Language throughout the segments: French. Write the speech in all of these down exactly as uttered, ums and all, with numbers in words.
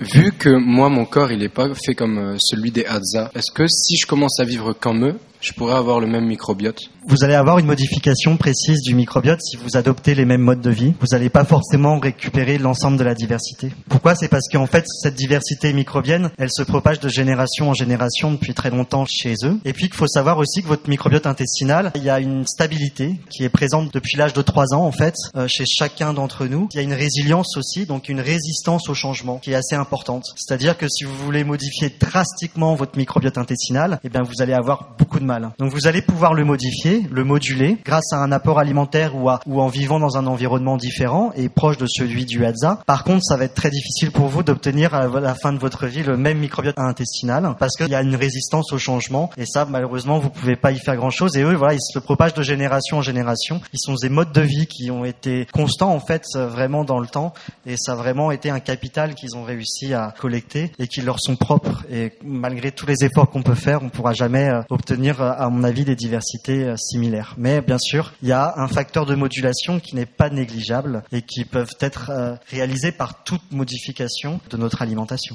Vu que moi, mon corps, il est pas fait comme euh, celui des Hadza, est-ce que si je commence à vivre comme eux, je pourrais avoir le même microbiote? Vous allez avoir une modification précise du microbiote si vous adoptez les mêmes modes de vie. Vous n'allez pas forcément récupérer l'ensemble de la diversité. Pourquoi? C'est parce qu'en fait, cette diversité microbienne, elle se propage de génération en génération depuis très longtemps chez eux. Et puis, il faut savoir aussi que votre microbiote intestinal, il y a une stabilité qui est présente depuis l'âge de trois ans, en fait, euh, chez chacun d'entre nous. Il y a une résilience aussi, donc une résistance au changement qui est assez importante. C'est-à-dire que si vous voulez modifier drastiquement votre microbiote intestinal, eh bien, vous allez avoir beaucoup de mal. Donc vous allez pouvoir le modifier, le moduler grâce à un apport alimentaire ou, à, ou en vivant dans un environnement différent et proche de celui du Hadza. Par contre, ça va être très difficile pour vous d'obtenir à la fin de votre vie le même microbiote intestinal parce qu'il y a une résistance au changement et ça, malheureusement, vous pouvez pas y faire grand-chose. Et eux, voilà, ils se propagent de génération en génération. Ils sont des modes de vie qui ont été constants en fait, vraiment dans le temps et ça a vraiment été un capital qu'ils ont réussi à collecter et qui leur sont propres. Et malgré tous les efforts qu'on peut faire, on pourra jamais obtenir à mon avis, des diversités similaires. Mais bien sûr, il y a un facteur de modulation qui n'est pas négligeable et qui peuvent être euh, réalisés par toute modification de notre alimentation.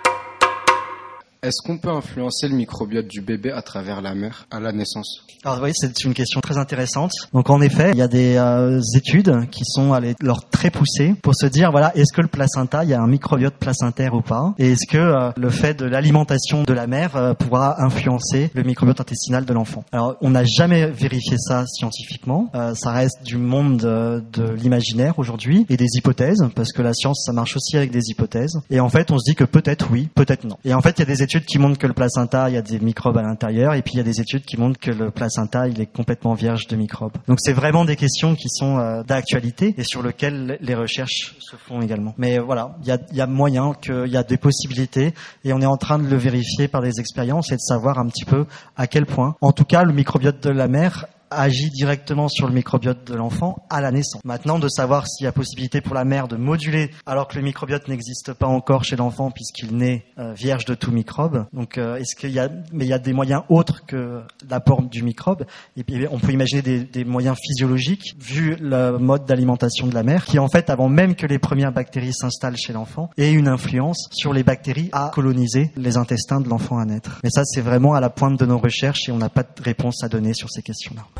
Est-ce qu'on peut influencer le microbiote du bébé à travers la mère à la naissance? Alors oui, c'est une question très intéressante. Donc en effet, il y a des euh, études qui sont allées leur très poussées pour se dire voilà, est-ce que le placenta, il y a un microbiote placentaire ou pas? Et est-ce que euh, le fait de l'alimentation de la mère euh, pourra influencer le microbiote intestinal de l'enfant? Alors on n'a jamais vérifié ça scientifiquement. Euh, ça reste du monde de, de l'imaginaire aujourd'hui et des hypothèses parce que la science ça marche aussi avec des hypothèses. Et en fait, on se dit que peut-être oui, peut-être non. Et en fait, il y a des études qui montrent que le placenta, il y a des microbes à l'intérieur, et puis il y a des études qui montrent que le placenta, il est complètement vierge de microbes. Donc c'est vraiment des questions qui sont euh, d'actualité et sur lesquelles les recherches se font également. Mais voilà, il y a, il y a moyen, qu'il y a des possibilités, et on est en train de le vérifier par des expériences et de savoir un petit peu à quel point, en tout cas, le microbiote de la mère agit directement sur le microbiote de l'enfant à la naissance. Maintenant, de savoir s'il y a possibilité pour la mère de moduler alors que le microbiote n'existe pas encore chez l'enfant puisqu'il naît euh, vierge de tout microbe. Donc, euh, est-ce qu'il y a, mais il y a des moyens autres que l'apport du microbe. Et puis, on peut imaginer des, des moyens physiologiques vu le mode d'alimentation de la mère qui, en fait, avant même que les premières bactéries s'installent chez l'enfant, ait une influence sur les bactéries à coloniser les intestins de l'enfant à naître. Mais ça, c'est vraiment à la pointe de nos recherches et on n'a pas de réponse à donner sur ces questions-là.